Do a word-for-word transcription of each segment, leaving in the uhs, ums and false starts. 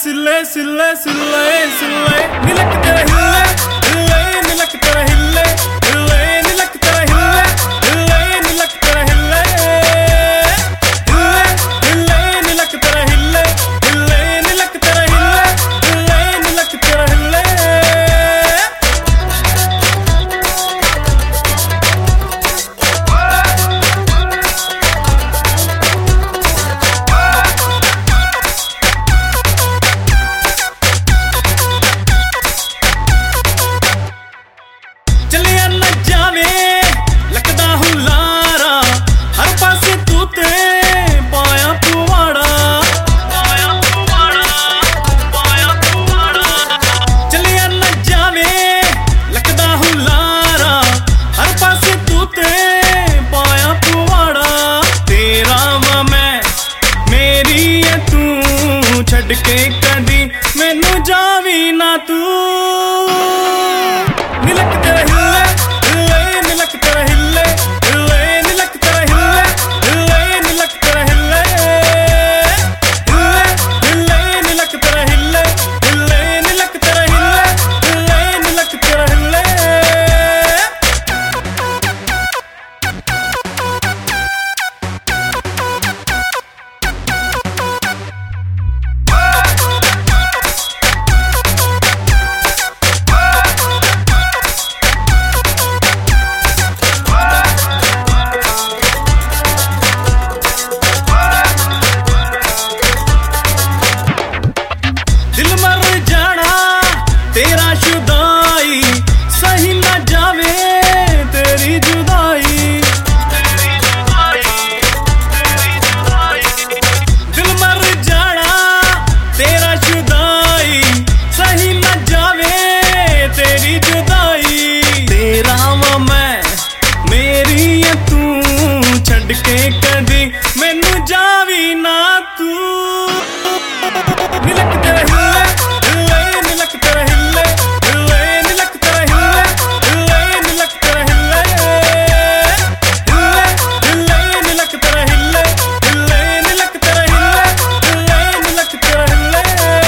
सिले सिले सिले सिले निलक तेरा हिले हिले निलक तेरा हिले हिले निलक तेरा हिले हिले निलक तेरा हिले हिले हिले निलक तेरा हिले हिले निलक तेरा हिले हिले निलक तेरा हिले। चलिया न जावे लगदा हूं लारा हर पासे तू ते पाया पुवाड़ा पाया पुवाड़ा पाया पुवाड़ा। चलिया न जावे लगदा हूं लारा हर पासे तू ते पाया पुवाड़ा। तेरा वा मैं मेरी है तू छड़ के कदी मैनू जावी ना तू। निलक तेरा हिले हिले निलक तेरा हिले हिले निलक तेरा हिले हिले निलक तेरा हिले हिले हिले निलक तेरा हिले हिले निलक तेरा हिले हिले निलक तेरा हिले। दिल मर जाना तेरा जुदाई सही ना जावे तेरी जुदाई तेरी जुदाई तेरी जुदाई। दिल मर जाना तेरा जुदाई सही ना जावे तेरी जुदाई। तेरा वा मैं मेरी है तू छड़ के कदी मैनू जावी ना तू। निलक तेरा हिले हिले निलक तेरा हिले हिले निलक तेरा हिले हिले निलक तेरा हिले हिले हिले निलक तेरा हिले हिले निलक तेरा हिले हिले निलक तेरा हिले।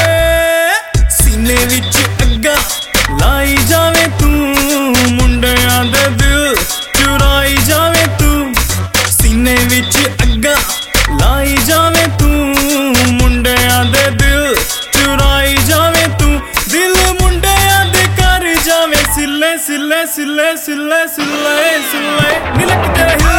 सीने विच अग्गा लाई जावे तू मुंडियां दे दिल चुराई जावे तू। सीने विच अग्गा लाई जावे तू मुंडियां दे दिल चुराई जावे तू। दिल मुंडियां दे कर जावे सिले सिले सिले सिले सिले सिले निलक तेरा हिले